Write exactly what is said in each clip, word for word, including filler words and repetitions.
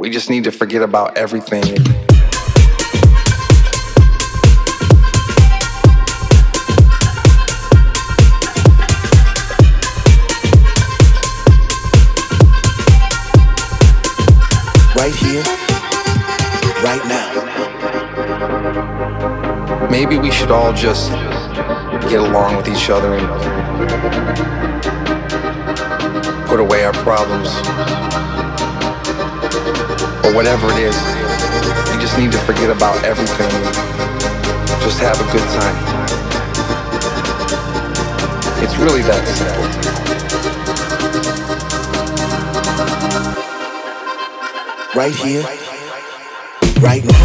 We just need to forget about everything. Right here, right now. Maybe we should all just get along with each other and put away our problems. Or whatever it is, we just need to forget about everything and just have a good time. It's really that simple. Right here, right now.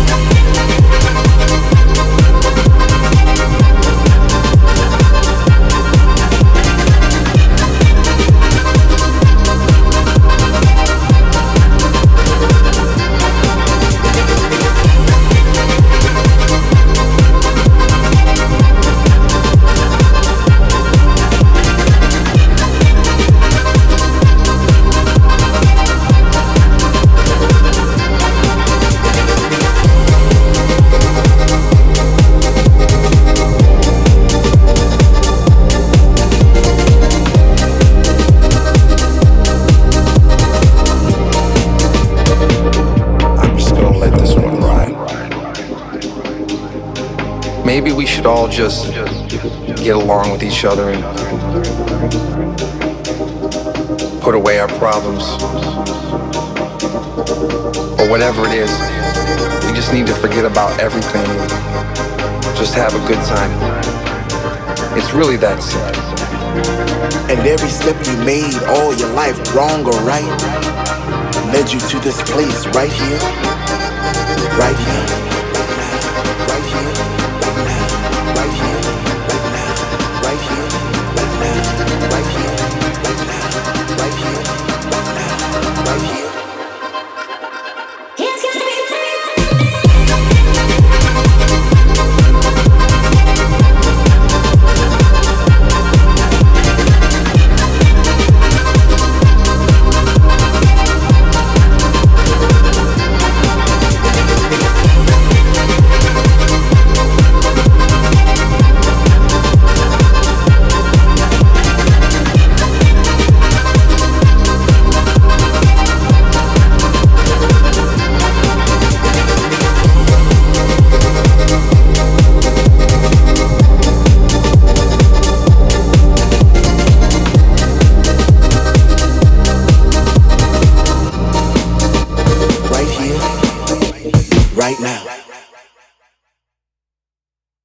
Maybe we should all just get along with each other and put away our problems. Or whatever it is, we just need to forget about everything and just have a good time. It's really that simple. And every step you made all your life, wrong or right, led you to this place right here, right here. Right now.